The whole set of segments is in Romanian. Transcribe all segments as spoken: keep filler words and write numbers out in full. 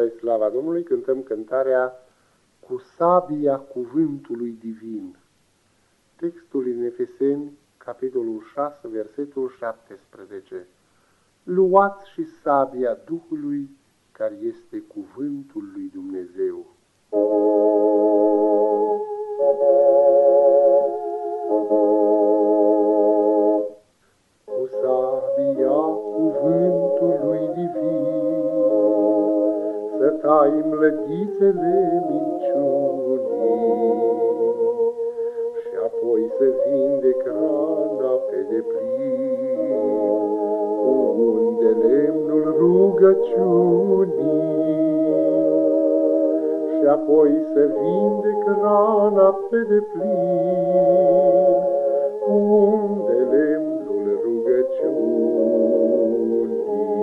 Spre slava Domnului cântăm cântarea Cu sabia cuvântului divin. Textul în Efeseni, capitolul șase, versetul șaptesprezece. Luați și sabia Duhului, care este cuvântul lui Dumnezeu. Cu sabia cuvântului divin să tai mlădițele minciunii și apoi să vindec rana pe deplin cu un de lemnul rugăciunii. Și apoi să vindec rana pe deplin cu un de lemnul rugăciunii.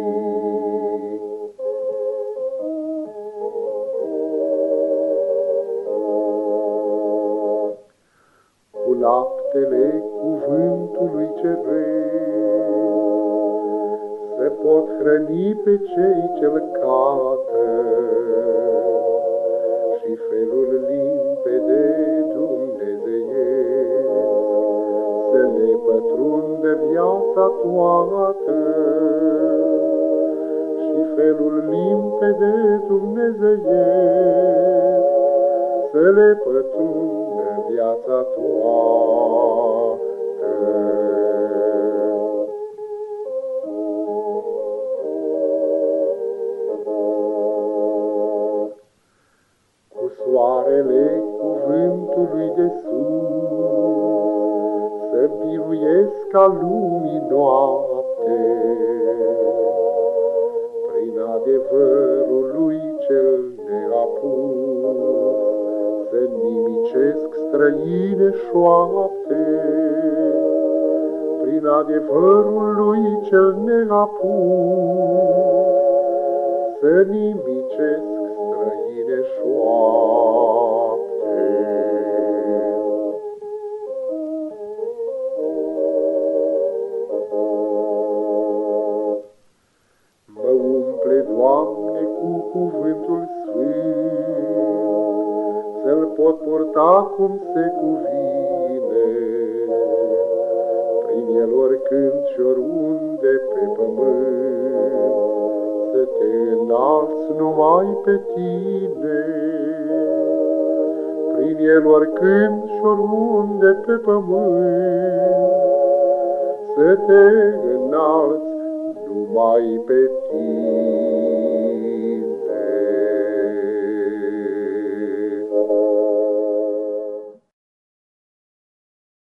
Cu laptele cuvântului ceresc se pot hrăni pe cei ce-l cată și felul limpede dumnezeiesc să le pătrundă viața toată. Și felul limpede dumnezeiesc să le pătrundă viața toată. Cu soarele cuvântului de sus să biruiesc ca lumii noapte, prin adevărul lui cel neapus să nimicesc străine șoapte. Prin adevărul lui cel neapus să nimicesc străine șoapte. Mă umple, Doamne, cu cuvântul sfânt, să-l pot purta cum se cuvine, prin el oricând și oriunde pe pământ, să te înalți numai pe tine. Prin el oricând și oriunde pe pământ, să te înalți numai pe tine.